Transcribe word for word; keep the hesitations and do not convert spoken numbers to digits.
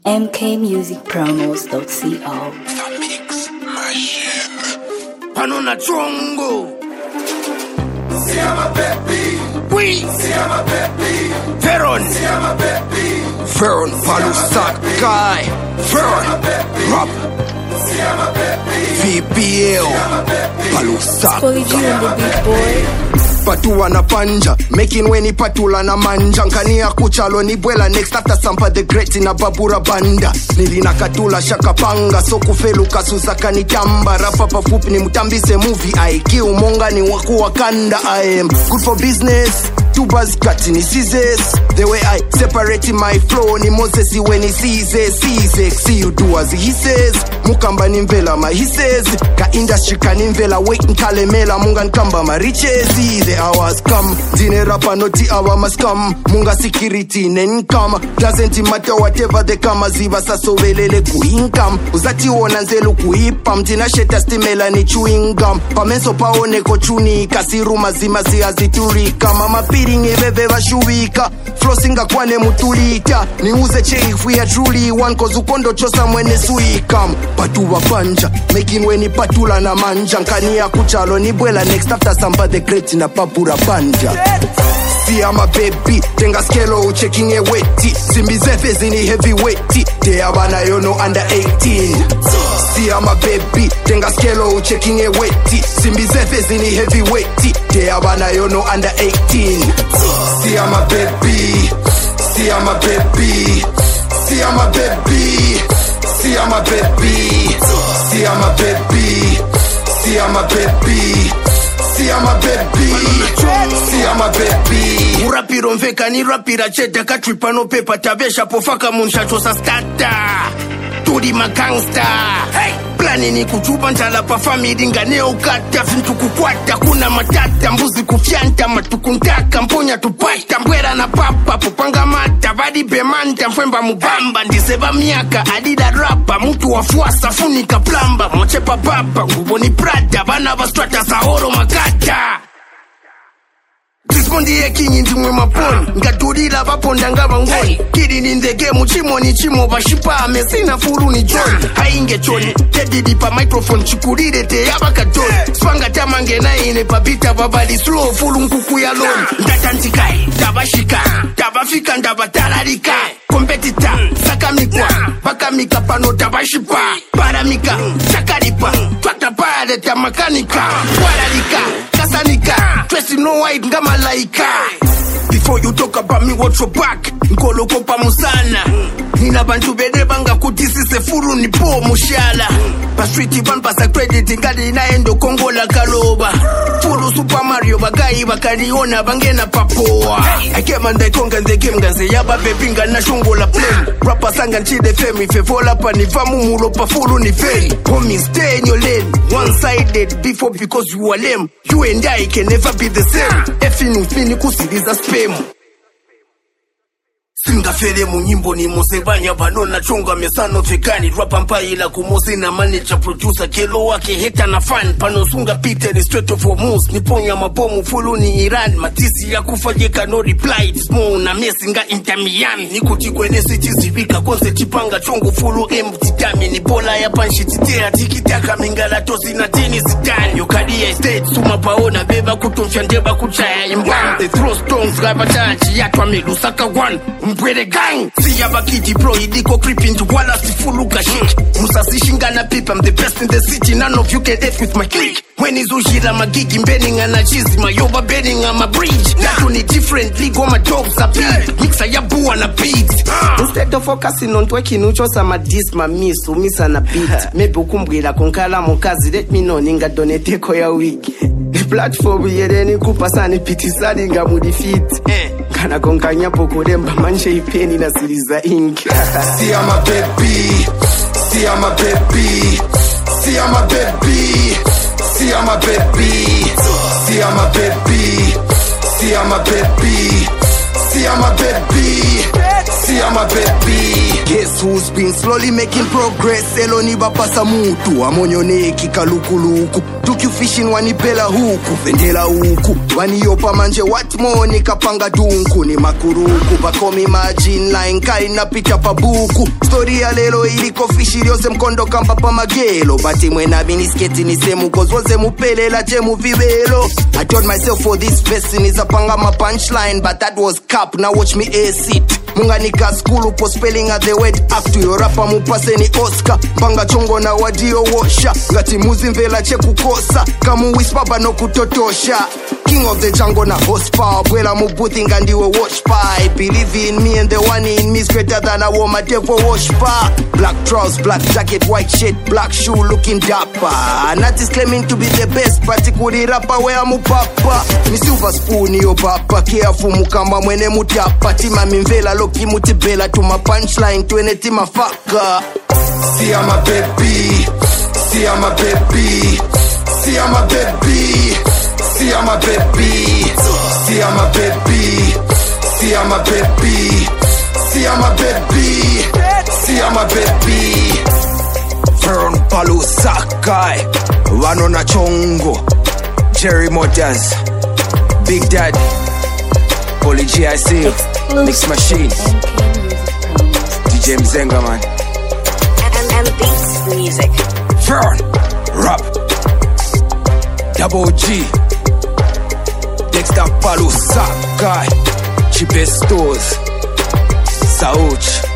m k music promos dot co. The Mix Machine. Panona Chongo. Siama baby. Oui. Siama baby. Veron. Siama baby. Veron Palusak Guy. Veron. Rap. Siama baby. V P L. Palusak Fully G on the beat, boy. Patua na panja, making weni patula na manja. Nkania kuchalo ni bwela next after Sampa the Great na Babura Banda. Nilina katula shaka panga, so kufelu kasuza kanitamba. Rapa pafupi ni mutambise movie, aiki umonga ni waku wakanda. I am good for business, two bars cutting ni scissors. The way I separate my flow ni Moses when he sees it, sees it. See you do as he says, mukamba ni mvela my he says. Ka industry ka ni mvela wait nkalemela munga nkamba ma riches. See the hours come, zine rapa noti awa must come. Munga security nencome, doesn't matter whatever they come. Aziva saso velele ku income, uzati wona nzelu ku hipa. Mtina sheta stimela ni chewing gum. Pamenso paone ko chuni, kasiru mazima si aziturika. Mama piring eveve vashuwika, flossinga kwane mutulita. Ni uze cheifu ya truly one, cause ukondo chosa mwene suikam. Patu wapanja, making weni patula na manja. Nkania kuchalo ni bwela next after Sampa the Great na Babura Banda. Siama baby, tenga skelo checking a wetty. Simbi zefe zini heavyweighty, te abana yono under eighteen. Siama baby, tenga skelo checking a wetty. Simbi zefe zini heavyweighty, te abana yono under eighteen. Siama baby. Siama baby. Siama baby. Siama baby. Siama baby. Siama baby. Siama baby. Siama baby. Urapiro mveka ni rapira cheta katripa no pepa tabesha pofaka munsha chosa stata. Turi makangsta. Hey! Plani ni kuchupa ntala pa family ngane ukata. Fintu kukwata kuna matata. Mbuzi kufyanta matukuntaka. Mponya tupata mbwera na papa. Pupanga mata badi bemanta. Mfemba mubamba ndiseba miaka. Adida rapa mtu wafuasa funika plamba. Mochepa papa ngubo ni prada. Bana bastrata sahoro makata. Respondi ekinyi ndimwe maponi. Ngadurira baponda ngabangoni. Kiri ni ndege muchimo ni chimo bashipa amesina furu ni John. Hainge choni kedidi pa microphone chikurire te yabaka John. Spanga tamange na ine pabita babali slow fulu nkuku ya loni. Ndatantikai tabashika tabafika ndabatararika. Kompetita sakamikwa bakamika pano tabashipa. Paramika chakaripa twata pale tamakanika. Waralika kasanika twesi no white ngama laika. Before you talk about me watch your back. Nkolo kopa musana. Nina bantu bede banga kutisi se furu ni po mushala. Pa street ban pasa credit ngadi na endo Kongo la kaloba. Furu Super Mario bagai bakaniona bangena papoa. I came and I conquered the game ganze yaba bebinga na shungo la plane. Rapper sanga nchide femi fevola pa ni famu mulo pa furu ni feli. Homie stay in your lane. One sided before because you are lame. You and I can never be the same. Efinu fini kusiliza spam. Singa fere mu nyimbo ni musebanya banona chonga mesano fekani. Rapa mpaila kumosi na manager producer kelo wake heta na fan. Pano sunga pite ni straight of Hormuz. Niponya mabomu fulu ni Iran. Matisi ya kufajeka no reply. Smo na mesinga Inter Miami. Nikuti kwene city zibika konse chipanga chongo fulu empty dami. Ni bola ya panshi titea tikitaka mingala tosi na tini zitani. Yokadi ya state suma paona beba kutumsha ndeba kuchaya imbang. They throw stones gabatachi yatwa melusaka one. Mpwede gang, siya bakiti bro, idiko creeping to wala sifuluka shik. Musasi shingana pipa, I'm the best in the city, none of you can F with my clique. When is ushira magigi mbening ana cheese, mayoba bedding on my bridge. That one is different, ligo my dogs a beat. Mixa ya bua na beat. Instead of focusing on twerking, ucho sama dis ma miss, umisa na beat. Maybe ukumbwila kunkala mukazi, let me know, ninga donate ko ya wiki. The platform yedeni kupasani pitisani nga mudifit. Kana konkanya poko demba manche ipeni na siliza inki. Siama baby. Siama baby. Siama baby. Siama baby. Siama baby. Siama baby. See I'm a baby, see I'm a baby. Guess who's been slowly making progress? Eloni bapasa mutu amonyoneki kalukuluku took you fishing wanipela huku vendela huku waniopa manje what more nikapanga dunku ni makuruku bakomi margin line kai napita pabuku story ya lelo iliko fishi yose mkondo kamba pa magelo bati mwena binisketi ni semu cause waze mupele la jemu vibelo. I told myself for this person is a panga my punchline but that was cap now watch me ace it munga nika school upo spelling at the word act yo rapa mupase ni Oscar banga chongo na wadio washa ngati muzi mvela cheku kosa kamu whisper bano kutotosha king of the jungle na horsepower bwela mubuthi ngandiwe watch pie believe in me and the one in me is greater than a woman devil wash pa black trousers black jacket white shirt black shoe looking dapper and that is claiming to be the best particularly rapper where mupapa ni silver spoon yo papa careful mukamba mwene mutapa tima mimvela loki mutibela to my punchline to any tima fucker. See I'm a baby, see I'm a baby, see I'm a baby, see I'm a baby, see I'm a baby, see I'm a baby, see I'm a baby, see I'm a baby. Fern Palu Sakai, Wanona Chongo, Jerry Motors, Big Dad, Poly G I C, Mix Machine, D J Mzenga man. M M Beats Music. Fern, Rap, Double G, Dexter Palu Sakai, Cheapest Stores, Sauch.